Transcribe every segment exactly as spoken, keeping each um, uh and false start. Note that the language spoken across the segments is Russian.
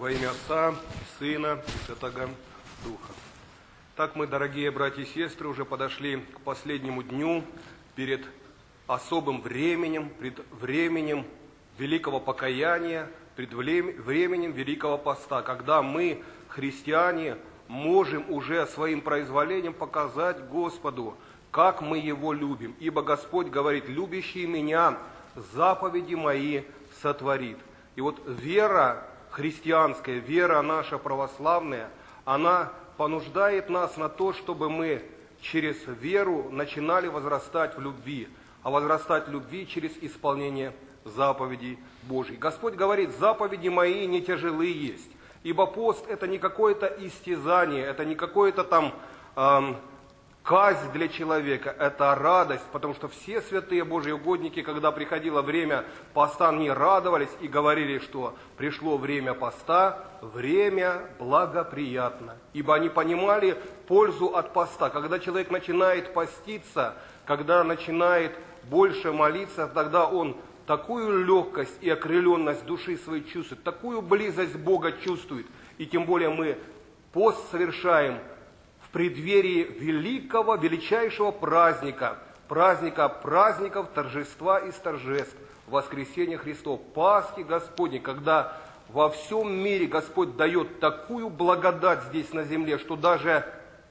Во имя Отца, Сына и Святого Духа. Так мы, дорогие братья и сестры, уже подошли к последнему дню перед особым временем, пред временем великого покаяния, пред временем великого поста, когда мы, христиане, можем уже своим произволением показать Господу, как мы Его любим. Ибо Господь говорит: любящий Меня заповеди Мои сотворит. И вот вера христианская, вера наша православная, она понуждает нас на то, чтобы мы через веру начинали возрастать в любви, а возрастать в любви через исполнение заповедей Божьих. Господь говорит: заповеди Мои не тяжелы есть, ибо пост это не какое-то истязание, это не какое-то там эм, казнь для человека, это радость, потому что все святые Божьи угодники, когда приходило время поста, они радовались и говорили, что пришло время поста, время благоприятно, ибо они понимали пользу от поста. Когда человек начинает поститься, когда начинает больше молиться, тогда он такую легкость и окрыленность души своей чувствует, такую близость Бога чувствует, и тем более мы пост совершаем в преддверии великого, величайшего праздника, праздника праздников, торжества и торжеств, воскресения Христова, Пасхи Господней, когда во всем мире Господь дает такую благодать здесь на земле, что даже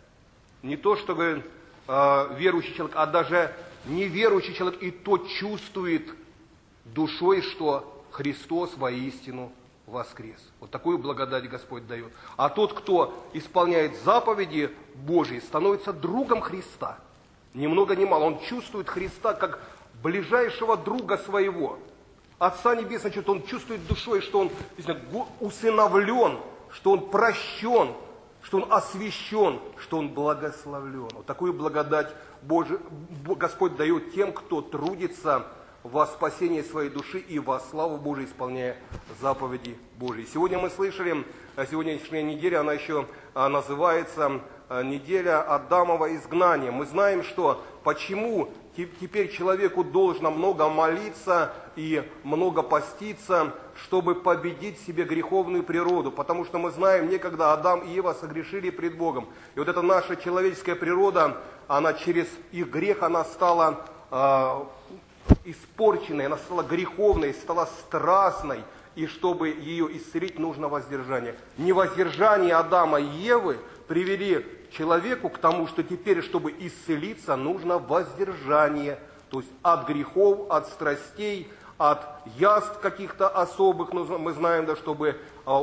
не то, что говорит, э, верующий человек, а даже неверующий человек и то чувствует душой, что Христос воистину воскрес. Вот такую благодать Господь дает. А тот, кто исполняет заповеди Божьи, становится другом Христа. Ни много ни мало. Он чувствует Христа как ближайшего друга своего. Отца Небесного, что он чувствует душой, что он усыновлен, что он прощен, что он освящен, что он благословлен. Вот такую благодать Божий, Господь дает тем, кто трудится во спасение своей души и во славу Божию, исполняя заповеди Божьи. Сегодня мы слышали, сегодняшняя неделя, она еще называется неделя Адамова изгнания. Мы знаем, что почему теперь человеку должно много молиться и много поститься, чтобы победить в себе греховную природу. Потому что мы знаем, некогда Адам и Ева согрешили пред Богом. И вот эта наша человеческая природа, она через их грех, она стала э, испорченной, она стала греховной, стала страстной. И чтобы ее исцелить, нужно воздержание. Невоздержание Адама и Евы привели человеку к тому, что теперь, чтобы исцелиться, нужно воздержание. То есть от грехов, от страстей, от яств каких-то особых, мы знаем, да, чтобы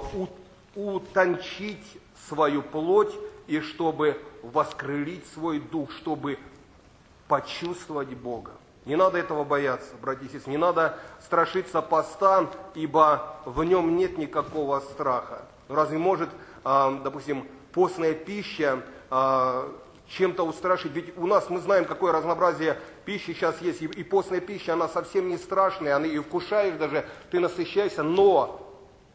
утончить свою плоть и чтобы воскрылить свой дух, чтобы почувствовать Бога. Не надо этого бояться, братья и сестры, не надо страшиться поста, ибо в нем нет никакого страха. Разве может, допустим, постная пища чем-то устрашить? Ведь у нас, мы знаем, какое разнообразие пищи сейчас есть, и постная пища, она совсем не страшная, она и вкушаешь даже, ты насыщаешься, но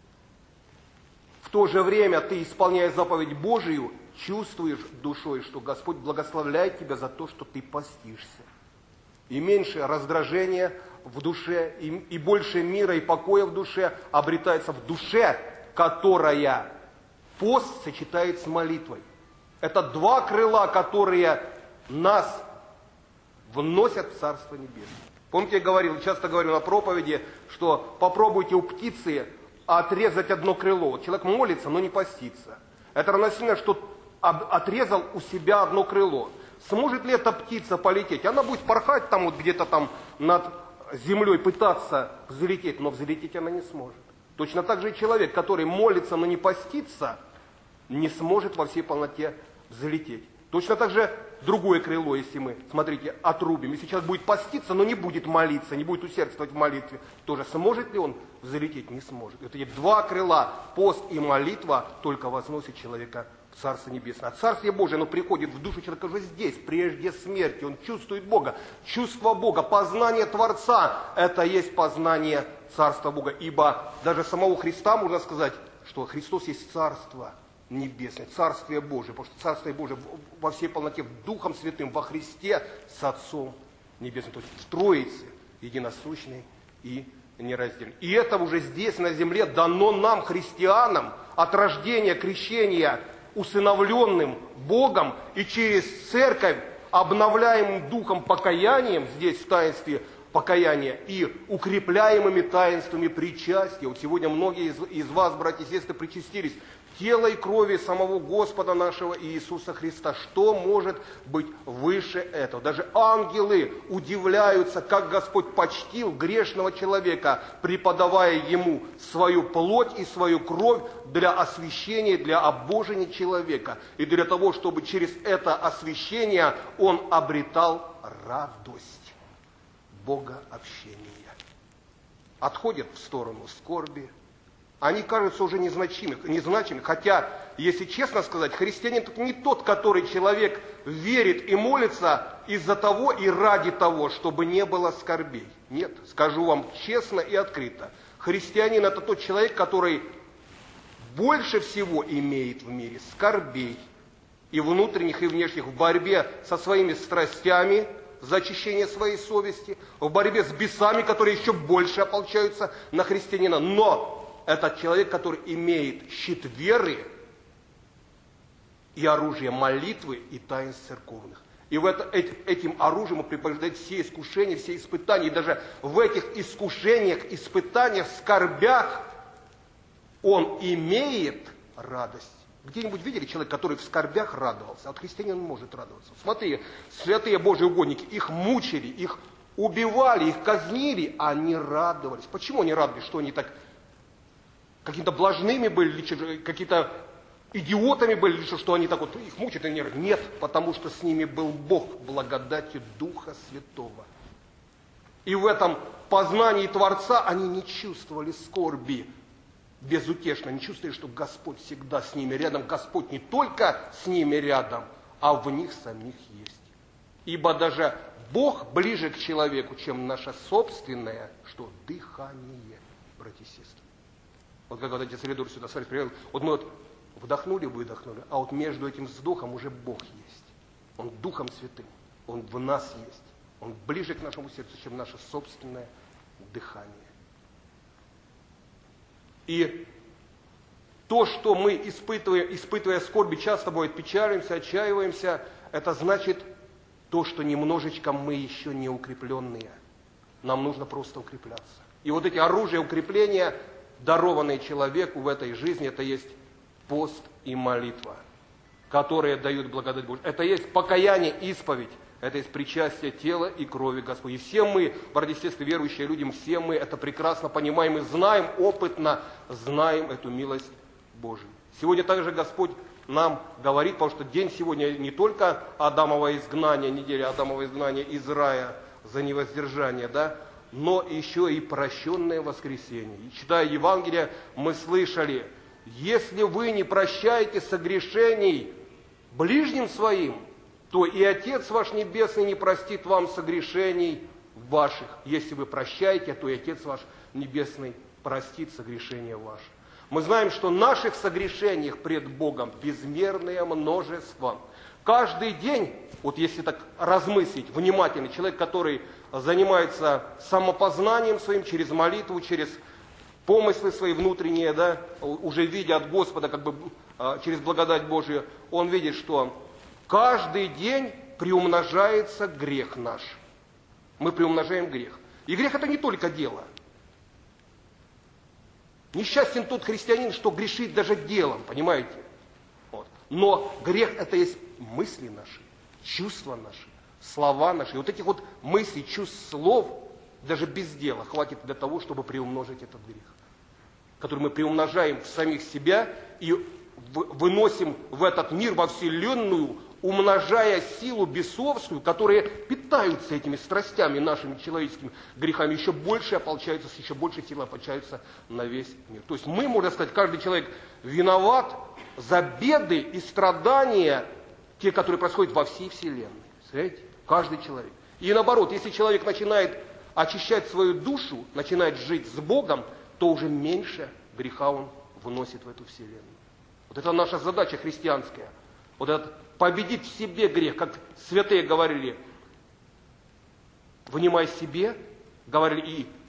в то же время ты, исполняя заповедь Божию, чувствуешь душой, что Господь благословляет тебя за то, что ты постишься. И меньше раздражения в душе, и, и больше мира и покоя в душе обретается в душе, которая пост сочетает с молитвой. Это два крыла, которые нас вносят в Царство Небесное. Помните, я говорил, часто говорю на проповеди, что попробуйте у птицы отрезать одно крыло. Вот человек молится, но не постится. Это равносильно, что отрезал у себя одно крыло. Сможет ли эта птица полететь? Она будет порхать там вот где-то там над землей, пытаться взлететь, но взлететь она не сможет. Точно так же и человек, который молится, но не постится, не сможет во всей полноте взлететь. Точно так же другое крыло, если мы, смотрите, отрубим. Если сейчас будет поститься, но не будет молиться, не будет усердствовать в молитве, тоже сможет ли он взлететь? Не сможет. Это два крыла, пост и молитва, только возносит человека в Царство Небесное. А Царствие Божие, оно приходит в душу человека уже здесь, прежде смерти. Он чувствует Бога. Чувство Бога, познание Творца, это есть познание Царства Бога. Ибо даже самого Христа можно сказать, что Христос есть Царство Небесное, Царствие Божие. Потому что Царствие Божие во всей полноте, Духом Святым, во Христе с Отцом Небесным. То есть в Троице единосущной и нераздельны. И это уже здесь, на земле, дано нам, христианам, от рождения, крещения, усыновленным Богом и через церковь, обновляемым духом покаянием, здесь в таинстве покаяния, и укрепляемыми таинствами причастия. Вот сегодня многие из, из вас, братья и сестры, причастились тела и крови самого Господа нашего Иисуса Христа. Что может быть выше этого? Даже ангелы удивляются, как Господь почтил грешного человека, преподавая ему свою плоть и свою кровь для освящения, для обожения человека. И для того, чтобы через это освящение он обретал радость богообщения. Отходят в сторону скорби. Они кажутся уже незначимыми, незначимыми. Хотя, если честно сказать, христианин не тот, который человек верит и молится из-за того и ради того, чтобы не было скорбей. Нет, скажу вам честно и открыто. Христианин — это тот человек, который больше всего имеет в мире скорбей, и внутренних, и внешних, в борьбе со своими страстями, за очищение своей совести, в борьбе с бесами, которые еще больше ополчаются на христианина. Но это человек, который имеет щит веры и оружие молитвы и таинств церковных. И в это, этим оружием он преподает все искушения, все испытания. И даже в этих искушениях, испытаниях, скорбях он имеет радость. Где-нибудь видели человека, который в скорбях радовался? От христианина он может радоваться. Смотри, святые Божьи угодники, их мучили, их убивали, их казнили, а они радовались. Почему они радовались? Что они так какими-то блажными были, какие-то идиотами были, что они так вот их мучают? Нет, потому что с ними был Бог благодати Духа Святого. И в этом познании Творца они не чувствовали скорби безутешно, не чувствовали, что Господь всегда с ними рядом. Господь не только с ними рядом, а в них самих есть. Ибо даже Бог ближе к человеку, чем наше собственное, что дыхание, братья и сестры. Вот как вот эти средуры сюда, смотрите, вот мы вот вдохнули, выдохнули, а вот между этим вздохом уже Бог есть. Он Духом Святым, Он в нас есть. Он ближе к нашему сердцу, чем наше собственное дыхание. И то, что мы, испытывая, испытывая скорби, часто бывает печалимся, отчаиваемся, это значит то, что немножечко мы еще не укрепленные. Нам нужно просто укрепляться. И вот эти оружия укрепления, дарованные человеку в этой жизни, это есть пост и молитва, которые дают благодать Божию. Это есть покаяние, исповедь, это есть причастие тела и крови Господа. И все мы, братья и сестры, верующие люди, все мы это прекрасно понимаем и знаем, опытно знаем эту милость Божию. Сегодня также Господь нам говорит, потому что день сегодня не только Адамово изгнание, неделя Адамова изгнания из рая за невоздержание, да, но еще и прощенное воскресенье. И читая Евангелие, мы слышали: если вы не прощаете согрешений ближним своим, то и Отец ваш Небесный не простит вам согрешений ваших. Если вы прощаете, то и Отец ваш Небесный простит согрешения ваши. Мы знаем, что наших согрешениях пред Богом безмерное множество. Каждый день, вот если так размыслить, внимательный человек, который занимается самопознанием своим через молитву, через помыслы свои внутренние, да, уже видя от Господа, как бы через благодать Божию, он видит, что каждый день приумножается грех наш. Мы приумножаем грех. И грех — это не только дело. Несчастен тот христианин, что грешит даже делом, понимаете? Вот. Но грех — это есть мысли наши, чувства наши, слова наши. И вот этих вот мыслей, чувств, слов, даже без дела, хватит для того, чтобы приумножить этот грех, который мы приумножаем в самих себя и выносим в этот мир, во вселенную, умножая силу бесовскую, которые питаются этими страстями, нашими человеческими грехами, еще больше ополчаются, с еще большей силой ополчаются на весь мир. То есть мы, можно сказать, каждый человек виноват за беды и страдания, те, которые происходят во всей вселенной. Знаете? Каждый человек. И наоборот, если человек начинает очищать свою душу, начинает жить с Богом, то уже меньше греха он вносит в эту вселенную. Вот это наша задача христианская. Вот этот победить в себе грех, как святые говорили, внимай себе, говорили, и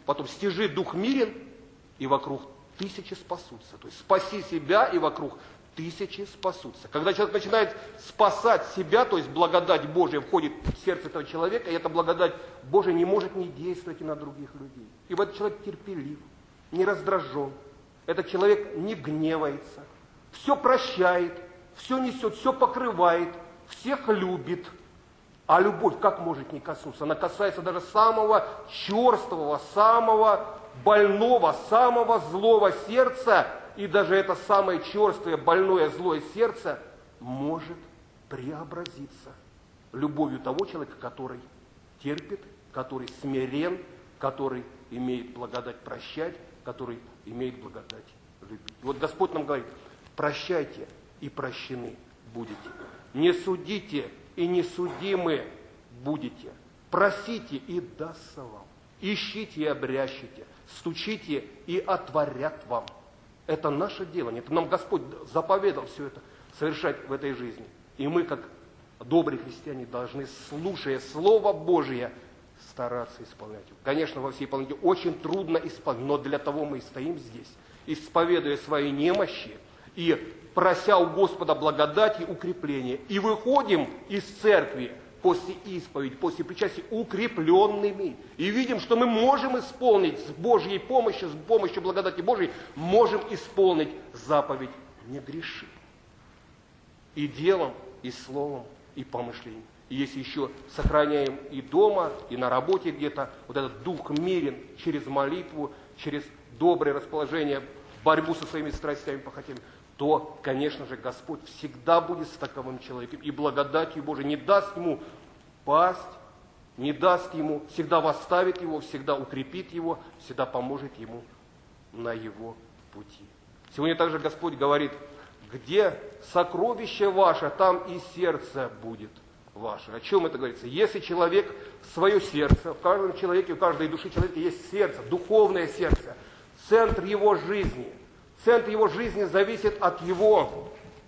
потом стяжи дух мирен, и вокруг тысячи спасутся. То есть спаси себя, и вокруг тысячи спасутся. Когда человек начинает спасать себя, то есть благодать Божия входит в сердце этого человека, и эта благодать Божия не может не действовать и на других людей. Ибо этот человек терпелив, не раздражен, этот человек не гневается, все прощает, все несет, все покрывает, всех любит. А любовь как может не коснуться? Она касается даже самого черствого, самого больного, самого злого сердца. И даже это самое черствое, больное, злое сердце может преобразиться любовью того человека, который терпит, который смирен, который имеет благодать прощать, который имеет благодать любить. И вот Господь нам говорит: прощайте, и прощены будете. Не судите, и не судимы будете. Просите, и дастся вам. Ищите, и обрящите. Стучите, и отворят вам. Это наше делание. Это нам Господь заповедал все это совершать в этой жизни. И мы, как добрые христиане, должны, слушая Слово Божие, стараться исполнять его. Конечно, во всей полноте очень трудно исполнять, но для того мы и стоим здесь, исповедуя свои немощи и прося у Господа благодати и укрепления. И выходим из церкви после исповеди, после причастия укрепленными. И видим, что мы можем исполнить с Божьей помощью, с помощью благодати Божьей, можем исполнить заповедь «не греши». И делом, и словом, и помышлением. И если еще сохраняем и дома, и на работе где-то, вот этот дух мирен через молитву, через доброе расположение, борьбу со своими страстями, похотями, то, конечно же, Господь всегда будет с таковым человеком. И благодатью Божией не даст ему пасть, не даст ему, всегда восставит его, всегда укрепит его, всегда поможет ему на его пути. Сегодня также Господь говорит: где сокровище ваше, там и сердце будет ваше. О чем это говорится? Если человек, свое сердце, в каждом человеке, в каждой душе человека есть сердце, духовное сердце, центр его жизни. Центр его жизни зависит от его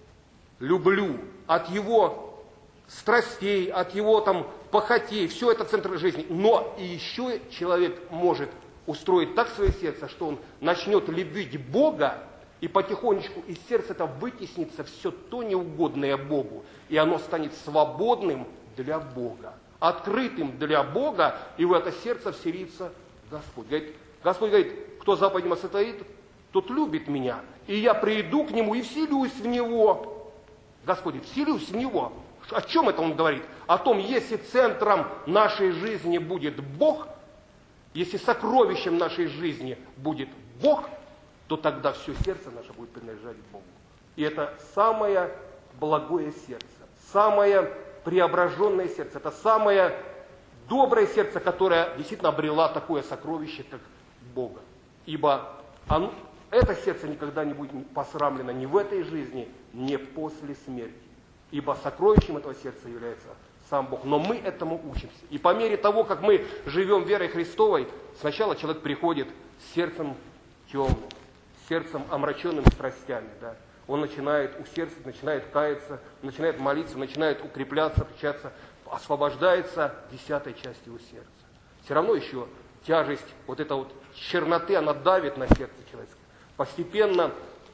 люблю, от его страстей, от его там похотей. Все это центр жизни. Но и еще человек может устроить так свое сердце, что он начнет любить Бога, и потихонечку из сердца это вытеснится все то неугодное Богу, и оно станет свободным для Бога, открытым для Бога, и в это сердце вселится Господь. Говорит, Господь говорит: кто заповеди мои сотворит, тот любит меня, и я приду к нему и вселюсь в него. Господи, вселюсь в него. О чем это он говорит? О том, если центром нашей жизни будет Бог, если сокровищем нашей жизни будет Бог, то тогда все сердце наше будет принадлежать Богу. И это самое благое сердце, самое преображенное сердце, это самое доброе сердце, которое действительно обрела такое сокровище, как Бога. Ибо оно, это сердце никогда не будет посрамлено ни в этой жизни, ни после смерти. Ибо сокровищем этого сердца является сам Бог. Но мы этому учимся. И по мере того, как мы живем верой Христовой, сначала человек приходит с сердцем темным, с сердцем омраченным страстями. Да? Он начинает усердствовать, начинает каяться, начинает молиться, начинает укрепляться, причаться, освобождается десятой часть его сердца. Все равно еще тяжесть вот этой вот черноты, она давит на сердце человеческое. Постепенно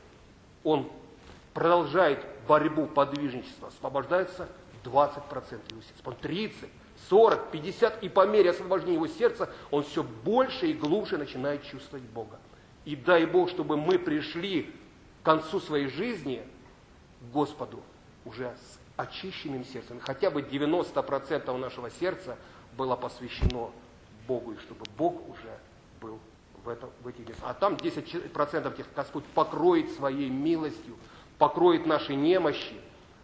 он продолжает борьбу, подвижничество, освобождается двадцать процентов его сердца, тридцать, сорок, пятьдесят, и по мере освобождения его сердца он все больше и глубже начинает чувствовать Бога. И дай Бог, чтобы мы пришли к концу своей жизни к Господу уже с очищенным сердцем. Хотя бы девяносто процентов нашего сердца было посвящено Богу, и чтобы Бог уже был в, этом, в этих местах. А там десять процентов тех Господь покроет своей милостью, покроет наши немощи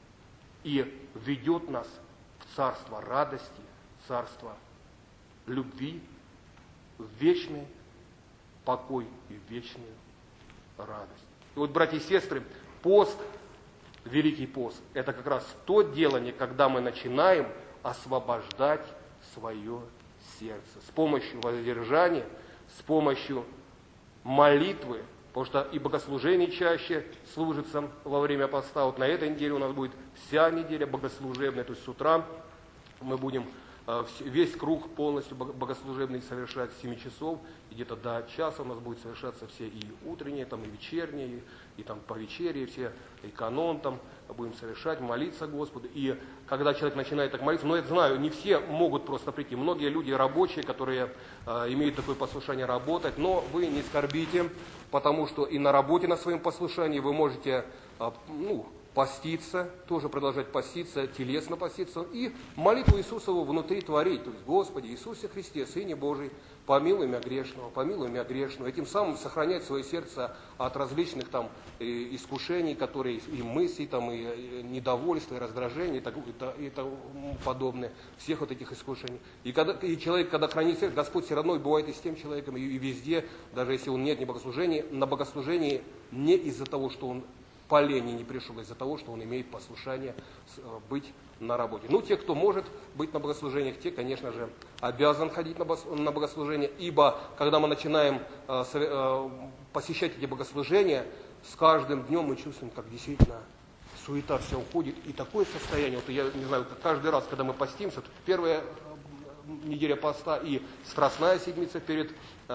и ведет нас в царство радости, царство любви, в вечный покой и в вечную радость. И вот, братья и сестры, пост, Великий пост, это как раз то делание, когда мы начинаем освобождать свое сердце с помощью воздержания, с помощью молитвы, потому что и богослужение чаще служится во время поста. Вот на этой неделе у нас будет вся неделя богослужебная, то есть с утра мы будем весь круг полностью богослужебный совершать с семи часов, и где-то до часа у нас будет совершаться все и утренние, там, и вечерние, и, и там по вечере, все, и канон там будем совершать, молиться Господу. И когда человек начинает так молиться, но я знаю, не все могут просто прийти. Многие люди рабочие, которые э, имеют такое послушание работать, но вы не скорбите, потому что и на работе, на своем послушании вы можете э, ну, поститься, тоже продолжать поститься, телесно поститься, и молитву Иисусову внутри творить. То есть, Господи Иисусе Христе, Сыне Божий, помилуй меня грешного, помилуй меня грешного. Этим самым сохранять свое сердце от различных там искушений, которые и мыслей, там, и недовольства, и раздражений, и, так, и тому подобное, всех вот этих искушений. И, когда, и человек, когда хранит сердце, Господь все равно бывает и с тем человеком, и, и везде, даже если он нет ни богослужения, на богослужении не из-за того, что он по лени не пришел, из-за того, что он имеет послушание быть на работе. Ну, те, кто может быть на богослужениях, те, конечно же, обязан ходить на богослужение, ибо когда мы начинаем посещать эти богослужения, с каждым днем мы чувствуем, как действительно суета вся уходит, и такое состояние, вот я не знаю, каждый раз, когда мы постимся, первая неделя поста и Страстная седмица перед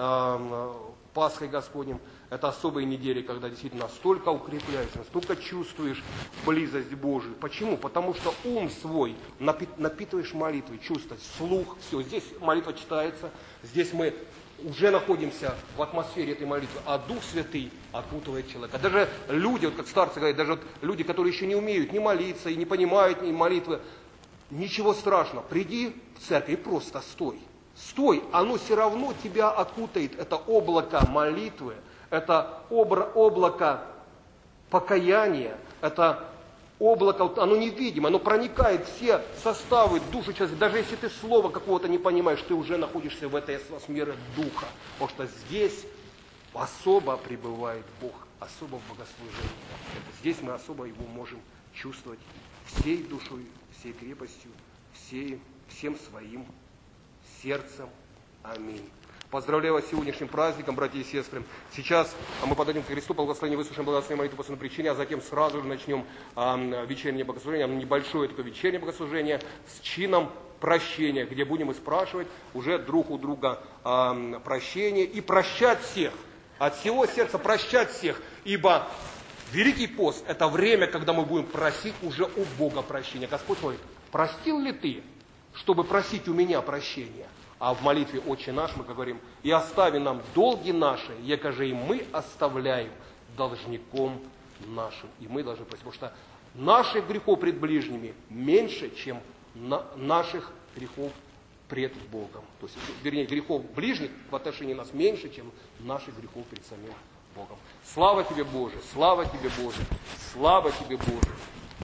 э, Пасхой Господним, это особые недели, когда действительно настолько укрепляешься, настолько чувствуешь близость Божию. Почему? Потому что ум свой напитываешь молитвой, чувствовать, слух, все. Здесь молитва читается, здесь мы уже находимся в атмосфере этой молитвы, а Дух Святый окутывает человека. Даже люди, вот как старцы говорят, даже вот люди, которые еще не умеют ни молиться и не понимают ни молитвы, ничего страшного, приди в церковь и просто стой. Стой, оно все равно тебя окутает, это облако молитвы, это облако покаяния, это облако, оно невидимо, оно проникает в все составы душу человека. Даже если ты слова какого-то не понимаешь, ты уже находишься в этой атмосфере духа. Потому что здесь особо пребывает Бог, особо в богослужении. Здесь мы особо его можем чувствовать всей душой, всей крепостью, всей, всем своим сердцем. Аминь. Поздравляю вас с сегодняшним праздником, братья и сестры. Сейчас мы подойдем к Христу, благословение, выслушаем благословение молитву по своей причине, а затем сразу же начнем э, вечернее богослужение, небольшое такое вечернее богослужение с чином прощения, где будем и спрашивать уже друг у друга э, прощение и прощать всех, от всего сердца прощать всех, ибо Великий пост – это время, когда мы будем просить уже у Бога прощения. Господь говорит, простил ли ты, чтобы просить у меня прощения? А в молитве «Отче наш» мы говорим, и остави нам долги наши, якоже и мы оставляем должником нашим. И мы должны просить, потому что наших грехов пред ближними меньше, чем на наших грехов пред Богом. То есть, вернее, грехов ближних в отношении нас меньше, чем наших грехов пред самим Богом. Слава тебе, Боже! Слава тебе, Боже! Слава тебе, Боже!